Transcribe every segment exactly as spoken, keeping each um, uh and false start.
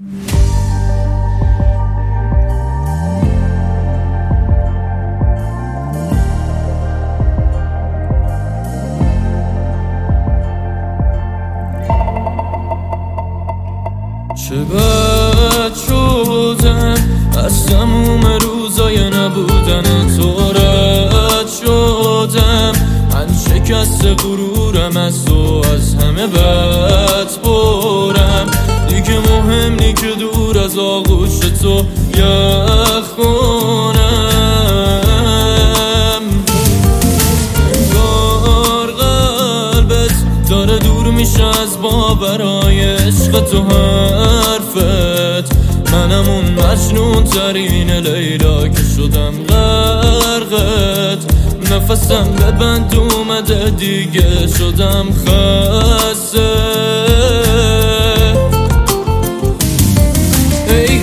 چه بد شدم از تموم روزای نبودن تو رد شدم، من شکست غرورم از تو از همه بد برم، دیگه مهم نی که دور از آغوش تو یخ کنم. انگار قلبت داره دور میشه از باورای عشق تو حرفت، منم اون مجنون ترین لیلا که شدم غرقت، نفسم به بند اومده دیگه شدم خسته. ای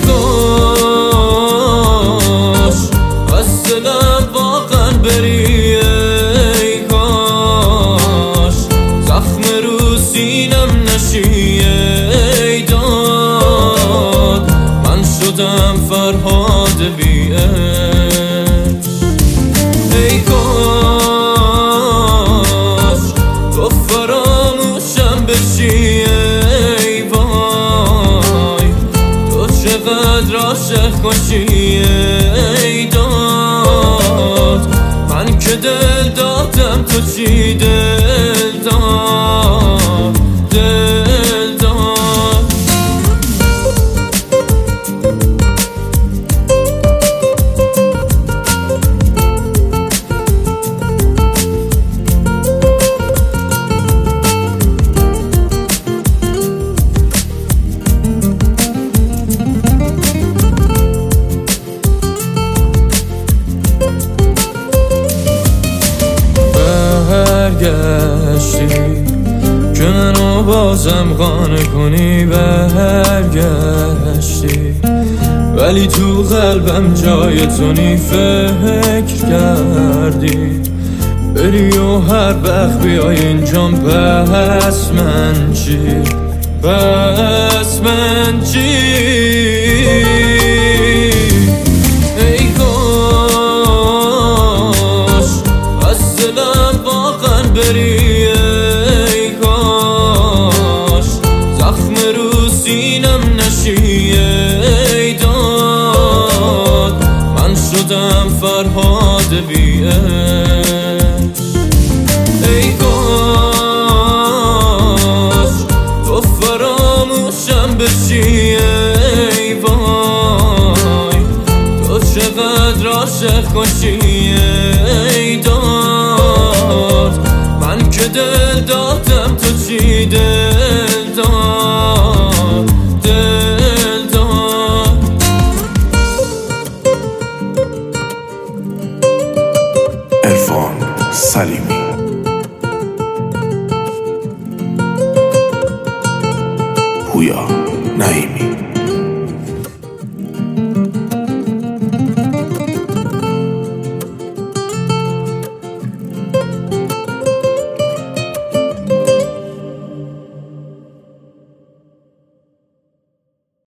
کاش از دلم واقعا بری، ای کاش زخم رو سینم نشی، ای داد من شدم فرهاد بی عشق. ای کاش تو فراموشم بشی، ای وای تو چقدر عاشق باشی، ای داد من که دل دادم تو چی دل داد دل داد. برگشتی که منو بازم قانع کنی، برگشتی ولی تو قلبم جای تو نی، فکر کردی بری و هر وقت بیای اینجام، پس من چی پس من چی. ای کاش از دلم واقعا بری، ای کاش زخم رو سینم نشی، ای داد من شدم فرهاد بی عشق. ای کاش تو فراموشم بشی، ای وای تو چقدر عاشق باشی، ای داد من که دل دادم تو چی دل داد دل داد. عرفان سلیمی، پویا نعیمی.